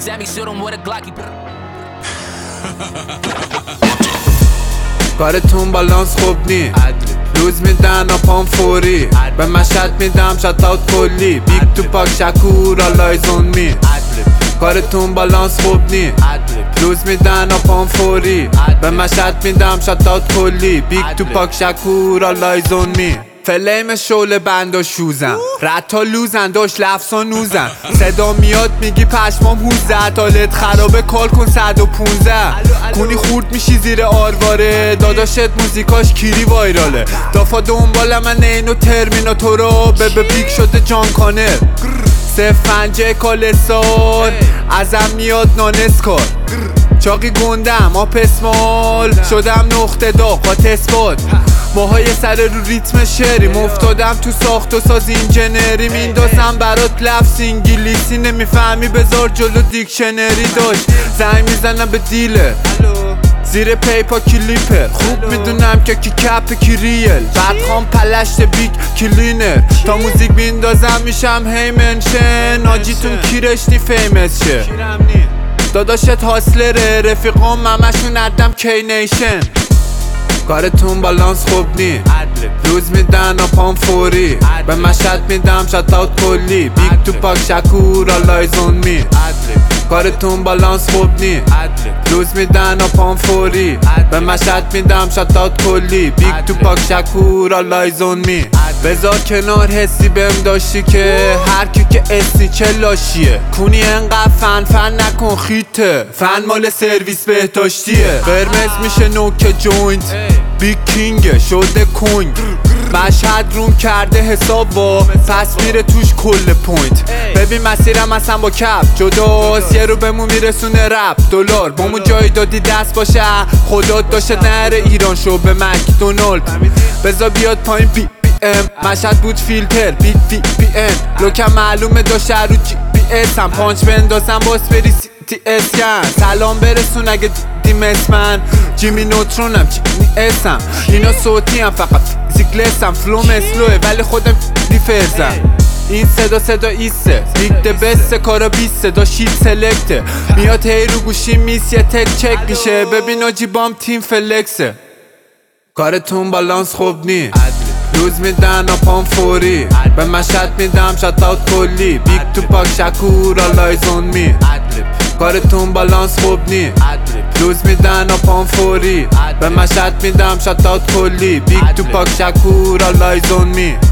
Sammy shoot him with a Glocky. کارتون بالانس خوب نی روز میدن و پام فوری به مشهد میدم شتاوت کلی بیگ تو پاک شکور آلایزون می کارتون بالانس خوب نی روز میدن و پام فوری به مشهد میدم شتاوت کلی بیگ تو پاک شکور آلایزون می فلیم شعله بند و شوزن رتا لوزن داشت لفظ و نوزن صدا میاد میگی پشمام هوزه تالت خرابه کال کن 115 کنی خورد میشی زیر آرواره داداشت موزیکاش کیری وایراله دافا دنبال من اینو ترمیناتورا به بیگ شده جان کانر سفنجه کالسار ازم میاد نانسکار چاقی گندم آب اسمال شدم نقطه داغ با تسبات ماهای سر رو ریتم شعریم افتادم تو ساخت و ساز اینجنری میندازم برات لفظ انگلیسی نمیفهمی بذار جلو دیکشنری داشت زنگ میزنم به دیلر زیر پیپا کلیپر خوب میدونم که کی کپ کی ریل بعد خوام پلشت بیگ کلینر تا موزیک میندازم میشم هی منشن آجیتون کی رشتی فیمس شه داداشت هاسلره رفیقام همشون ادم کی نیشن کارتون بالانس خوب نی روز میدن و پام فوری به مشهد میدم شتاوت کلی بیگ تو پاک شکور آلایزون می کارتون بالانس خوب نی روز میدن و پام فوری به مشهد میدم شتاوت کلی بیگ تو پاک شکور آلایزون می بذار کنار حسی بهم داشتی که هر کی که اسی چه لاشیه کونی انقدر فن نکن خیته فن مال سرویس بهداشتیه قرمز میشه نوک جوینت بیگ کینگه شده کنگ مشهد روم کرده حساب با پس میره توش کل پوینت ببین مسیرم اصلا با کپ جداست یه رو بهمون میرسونه رپ دلار بامو جایی دادی دست باشه خدا داشته نره ایران شو به مکدونالد بذار بیاد پایین بی مشهد بود فیلتر بیت پی ام لوکم معلومه داشته رو جی پی اس هم پانچ بندازم باس بری تی اسکن سلام برسون اگه دیدیم اسمن جیمی نوترونم جیمی اسم اینا صوتی هم فقط فیزیکلسم فلوم اسلوه ولی خودم دیفرزم این صدا ایسته بیگ ده بسته کارا بیسته دا شیت سلکته میاد هی رو گوشی میس یه تک چک میشه ببین آجی بام تیم فلکسه کارتون بالانس خوب نی روز میدن و پام فوری به مشهد میدم شتاوت کلی بیگ تو پاک شکور آلایزون می کارتون بالانس خوب نی روز میدن و پام فوری به مشهد میدم شتاوت کلی بیگ تو پاک شکور آلایزون می